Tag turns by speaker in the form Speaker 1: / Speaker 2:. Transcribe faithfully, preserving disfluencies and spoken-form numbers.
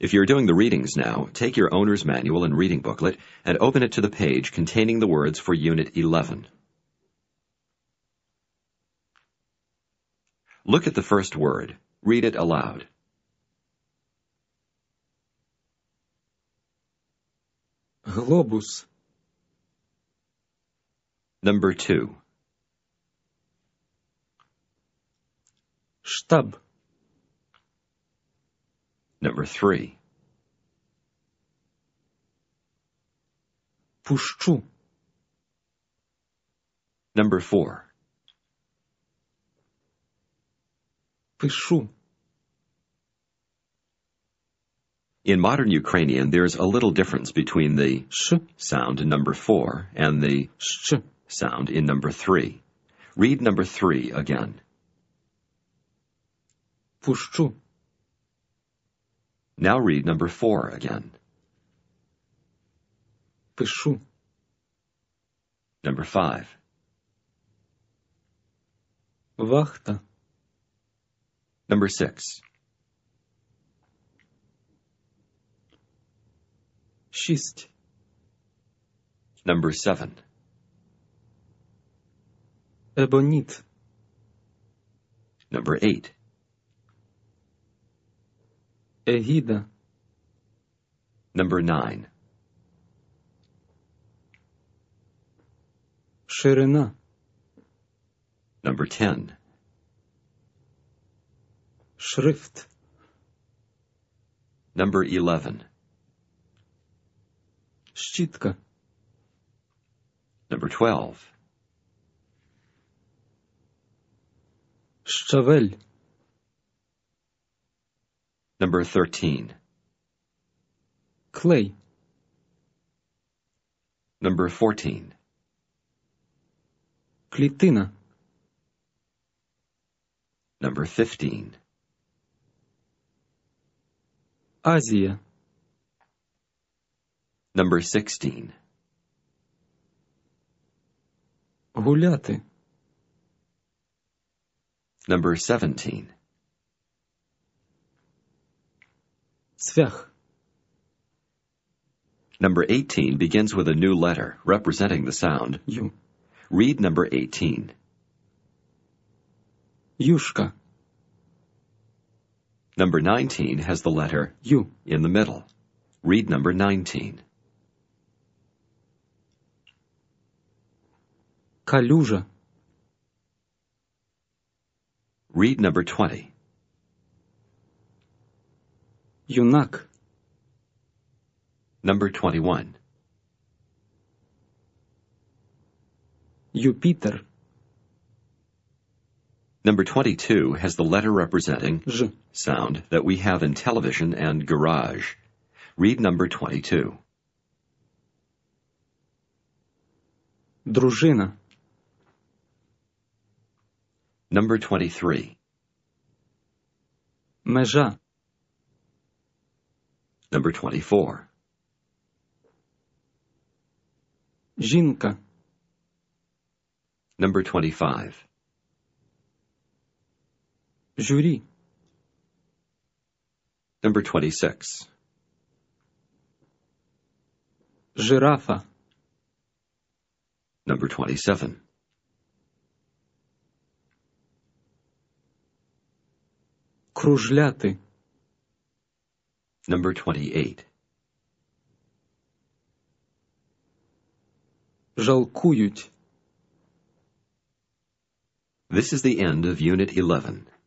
Speaker 1: If you're doing the readings now, take your owner's manual and reading booklet and open it to the page containing the words for Unit eleven. Look at the first word. Read it aloud.
Speaker 2: Глобус.
Speaker 1: Number two.
Speaker 2: Штаб.
Speaker 1: Number three.
Speaker 2: Пущу.
Speaker 1: Number four.
Speaker 2: Пишу.
Speaker 1: In modern Ukrainian, there's a little difference between the
Speaker 2: Ш.
Speaker 1: sound in number four and the
Speaker 2: Щ.
Speaker 1: sound in number three. Read number three again.
Speaker 2: Пущу.
Speaker 1: Now read number four again.
Speaker 2: Пишу.
Speaker 1: Number five.
Speaker 2: Вахта.
Speaker 1: Number six.
Speaker 2: Шість.
Speaker 1: Number seven.
Speaker 2: Ебоніт.
Speaker 1: Number eight.
Speaker 2: Егіда.
Speaker 1: Number nine.
Speaker 2: Ширина.
Speaker 1: Number ten.
Speaker 2: Шрифт.
Speaker 1: Number eleven.
Speaker 2: Щітка.
Speaker 1: Number twelve.
Speaker 2: Щавель.
Speaker 1: Number thirteen.
Speaker 2: Клей.
Speaker 1: Number fourteen.
Speaker 2: Клітина.
Speaker 1: Number fifteen.
Speaker 2: Азія.
Speaker 1: Number sixteen.
Speaker 2: Гуляти.
Speaker 1: Number seventeen.
Speaker 2: Цвях.
Speaker 1: Number eighteen begins with a new letter representing the sound.
Speaker 2: Ю.
Speaker 1: Read number eighteen.
Speaker 2: Юшка.
Speaker 1: Number nineteen has the letter
Speaker 2: Ю.
Speaker 1: in the middle. Read number nineteen.
Speaker 2: Калюжа.
Speaker 1: Read number twenty.
Speaker 2: Юнак.
Speaker 1: Number twenty-one.
Speaker 2: Юпітер.
Speaker 1: Number twenty-two has the letter representing
Speaker 2: Ж.
Speaker 1: sound that we have in television and garage. Read number twenty-two.
Speaker 2: Дружина.
Speaker 1: Number twenty-three.
Speaker 2: Межа.
Speaker 1: Number twenty-four.
Speaker 2: Жінка.
Speaker 1: Number twenty-five.
Speaker 2: Журі.
Speaker 1: Number twenty-six.
Speaker 2: Жирафа.
Speaker 1: Number twenty-seven.
Speaker 2: Кружляти.
Speaker 1: Number twenty-eight.
Speaker 2: Жалкують.
Speaker 1: This is the end of Unit eleven.